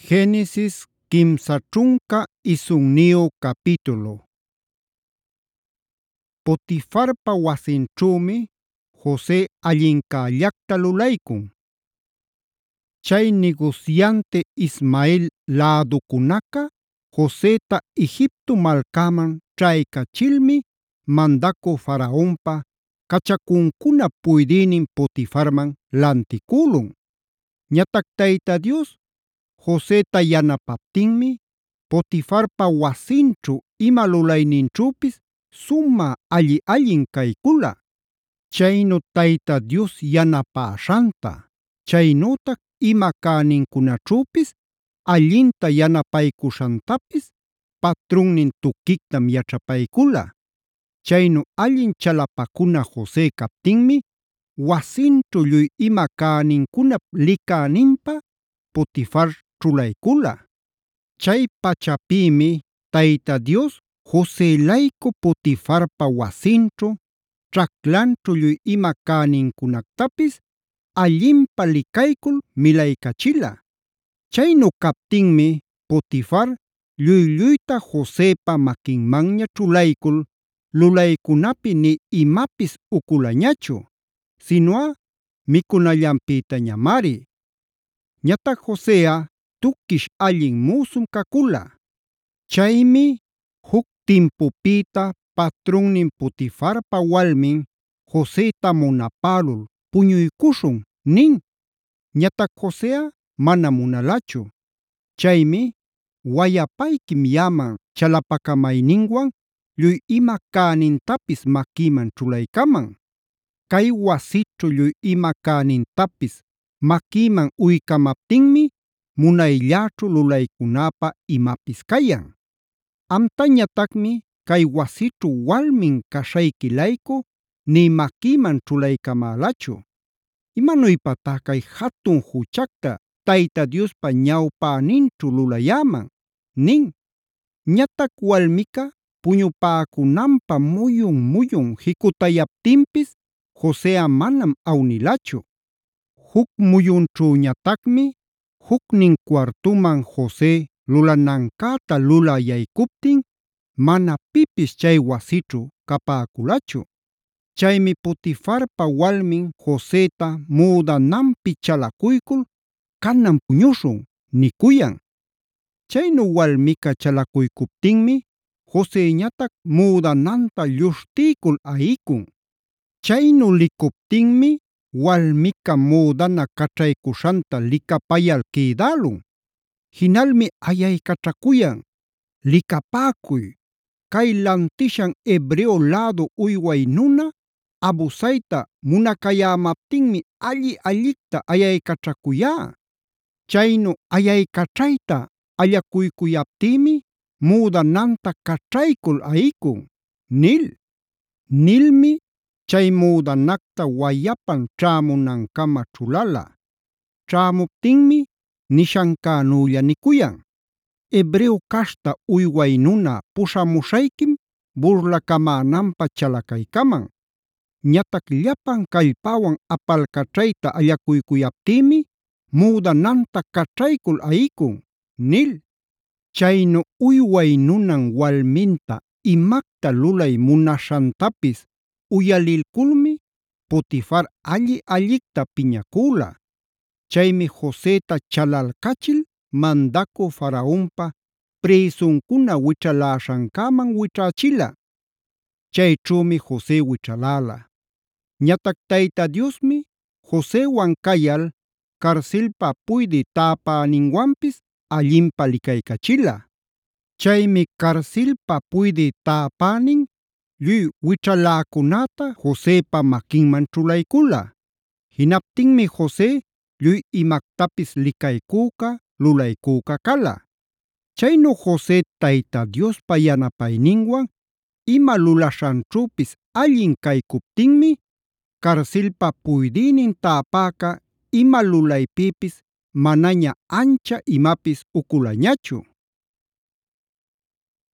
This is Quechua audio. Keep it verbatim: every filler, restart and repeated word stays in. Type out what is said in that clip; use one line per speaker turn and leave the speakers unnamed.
Génesis kimsa chunka isunniyu capítulo. Potifarpa wasinćhuumi Jose allincallacta lulaykun. Chay negociante Ismael lädukunaca Joseta Egipto malcaman ćhaykachilmi mandacü Faraonpa cachacuncuna puydïnin Potifarman lanticulun. Ñatac Tayta Dios Joseta yanapaptinmi Potifarpa wasinćhu ima lulayninćhüpis sumä alli-allim caykula. Chaynu Tayta Dios yanapäśhanta, chaynütac ima cänincunaćhüpis allinta yanapaycuśhantapis patrunnin tuquictam yaćhapaycula. Chaynu allin chalapacuna Jose captinmi wasinćhu lluy ima cänincunap licäninpa Potifar ćhulaycula. Chay pachapïmi Tayta Dios Joselayku Potifarpa wasinćhu, ćhaclanćhu lluy ima cänincunactapis allinpa licaycul milaycachila. Chaynu captinmi Potifar lluy-lluyta Josepa maquinmanña ćhulaycul lulaycunapi ni imapis uculañachu, sinuꞌa micunallanpïtañamari. Ñatac Joseꞌa tuquish allin musum cacula. Chaymi huk timpupïta patrunnin Potifarpa walmin Joseta munapälul puñuycuśhun nin. Ñatac Joseꞌa mana munalachu. Chaymi wayapayquim yaman chalapacamayninwan lluy ima cänintapis maquïman ćhulaycaman. Cay wasićhu lluy ima cänintapis maquïman uycamaptinmi munaylläćhu lulaycunäpä imapis cayan. Amtañatacmi cay wasićhu walmin caśhayqui-layku nï maquïman ćhulaycamälachu. ¿Imanuypataq cay jatun juchacta Tayta Diospa ñawpäninćhu lulayäman?” nin. Ñatac walmica puñupäcunanpä muyun-muyun jicutayaptinpis Joseꞌa manam awnilachu. Huk muyunćhüñatacmi jucnin cuartuman Jose lulanancäta lulayaykuptin mana pipis chay wasićhu capäculachu. Chaymi Potifarpa walmin Joseta müdananpi chalacuycul “canan puñuśhun” nicuyan. Chaynu walmica chalacuycuptinmi Joseñatac müdananta lluśhtiycul ayicun. Chaynu likuptinmi walmica müdana caćhaycuśhanta licapayal quïdälun. Jinalmi ayaycaćhacuyan: “Licapäcuy, cay lantishan hebreo lädu uyway nuna abusayta munacayämaptinmi alli-allicta ayaycaćhacuyá. Chaynu ayaycaćhayta allacuycuyaptïmi müdananta caćhaycul ayicun” nil. Nilmi chay müdanacta wayapan ćhämunancama ćhulala. Ćhämuptinmi nishancänülla nicuyan: “Hebreo caśhta uyway nuna puśhamuśhayquim burlacamänanpä chalacaycaman. Ñatac llapan callpawan apalcaćhayta allacuycuyaptïmi müdananta caćhaycul ayicun” nil. Chaynu uyway nunan walminta imacta lulay munaśhantapis uyalilculmi Potifar alli-allicta piñacüla. Chaymi Joseta chalalcachil mandacü Faraonpa prïsuncuna wićhaläśhancäman wićhächila. Chayćhümi Jose wićhaläla. Ñatac Tayta Diosmi Josewan cayal carcelpa puydï täpäninwanpis allinpa licaycachila. Chaymi carcelpa puydï täpänin lluy wićhaläcunäta Josepa maquinman ćhulaycula. Jinaptinmi Jose lluy imactapis licaycüca, lulaycüca cala. Chaynu Jose Tayta Diospa yanapayninwan ima lulaśhanćhüpis allin caycuptinmi carcelpa puydïnin täpäca ima lulaypïpis manaña ancha imapis uculañachu.